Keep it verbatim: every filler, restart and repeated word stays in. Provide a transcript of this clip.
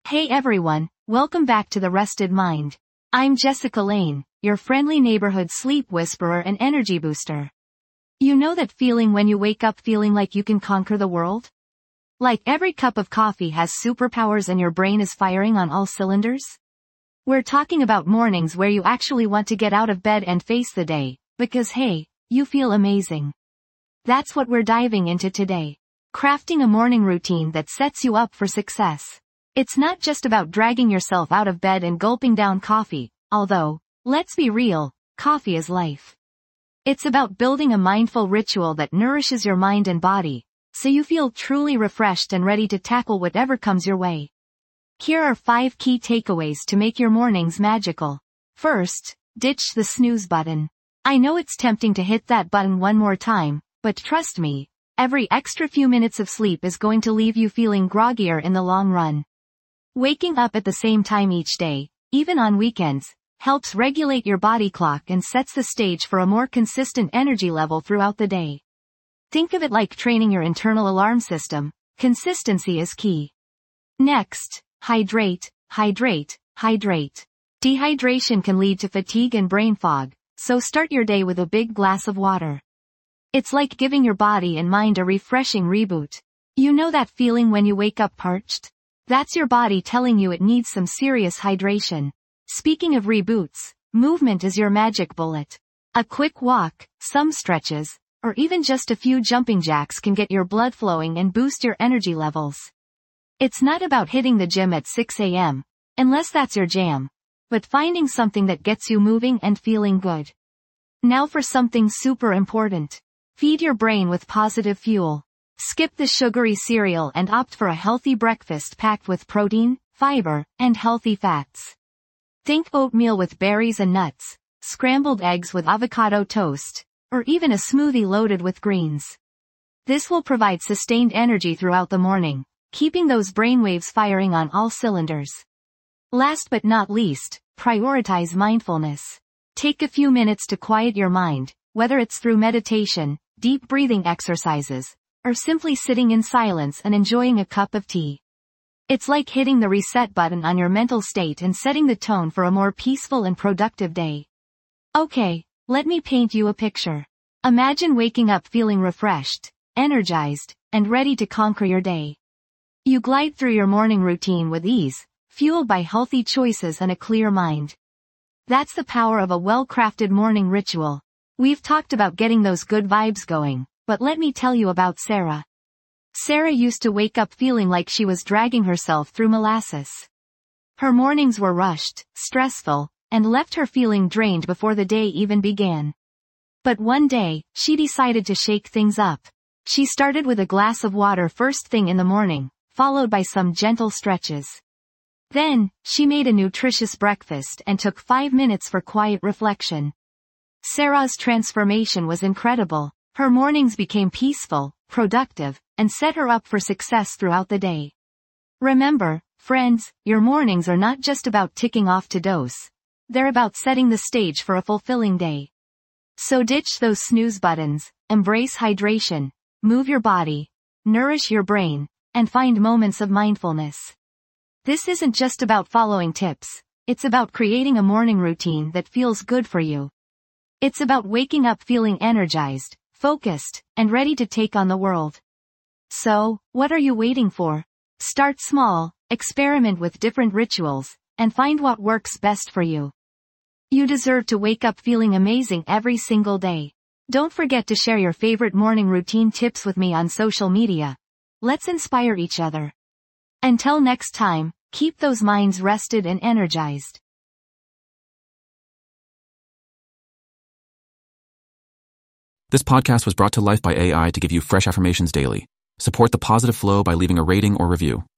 Hey everyone, welcome back to The Rested Mind. I'm Jessica Lane, your friendly neighborhood sleep whisperer and energy booster. You know that feeling when you wake up feeling like you can conquer the world? Like every cup of coffee has superpowers and your brain is firing on all cylinders? We're talking about mornings where you actually want to get out of bed and face the day, because hey, you feel amazing. That's what we're diving into today. Crafting a morning routine that sets you up for success. It's not just about dragging yourself out of bed and gulping down coffee, although, let's be real, coffee is life. It's about building a mindful ritual that nourishes your mind and body, so you feel truly refreshed and ready to tackle whatever comes your way. Here are five key takeaways to make your mornings magical. First, ditch the snooze button. I know it's tempting to hit that button one more time, but trust me, every extra few minutes of sleep is going to leave you feeling groggier in the long run. Waking up at the same time each day, even on weekends, helps regulate your body clock and sets the stage for a more consistent energy level throughout the day. Think of it like training your internal alarm system. Consistency is key. Next, hydrate, hydrate, hydrate. Dehydration can lead to fatigue and brain fog, so start your day with a big glass of water. It's like giving your body and mind a refreshing reboot. You know that feeling when you wake up parched? That's your body telling you it needs some serious hydration. Speaking of reboots, movement is your magic bullet. A quick walk, some stretches, or even just a few jumping jacks can get your blood flowing and boost your energy levels. It's not about hitting the gym at six a m, unless that's your jam, but finding something that gets you moving and feeling good. Now for something super important. Feed your brain with positive fuel. Skip the sugary cereal and opt for a healthy breakfast packed with protein, fiber, and healthy fats. Think oatmeal with berries and nuts, scrambled eggs with avocado toast, or even a smoothie loaded with greens. This will provide sustained energy throughout the morning, keeping those brainwaves firing on all cylinders. Last but not least, prioritize mindfulness. Take a few minutes to quiet your mind, whether it's through meditation, deep breathing exercises, or simply sitting in silence and enjoying a cup of tea. It's like hitting the reset button on your mental state and setting the tone for a more peaceful and productive day. Okay, let me paint you a picture. Imagine waking up feeling refreshed, energized, and ready to conquer your day. You glide through your morning routine with ease, fueled by healthy choices and a clear mind. That's the power of a well-crafted morning ritual. We've talked about getting those good vibes going. But let me tell you about Sarah. Sarah used to wake up feeling like she was dragging herself through molasses. Her mornings were rushed, stressful, and left her feeling drained before the day even began. But one day, she decided to shake things up. She started with a glass of water first thing in the morning, followed by some gentle stretches. Then, she made a nutritious breakfast and took five minutes for quiet reflection. Sarah's transformation was incredible. Her mornings became peaceful, productive, and set her up for success throughout the day. Remember, friends, your mornings are not just about ticking off to dose. They're about setting the stage for a fulfilling day. So ditch those snooze buttons, embrace hydration, move your body, nourish your brain, and find moments of mindfulness. This isn't just about following tips. It's about creating a morning routine that feels good for you. It's about waking up feeling energized, focused, and ready to take on the world. So, what are you waiting for? Start small, experiment with different rituals, and find what works best for you. You deserve to wake up feeling amazing every single day. Don't forget to share your favorite morning routine tips with me on social media. Let's inspire each other. Until next time, keep those minds rested and energized. This podcast was brought to life by A I to give you fresh affirmations daily. Support the positive flow by leaving a rating or review.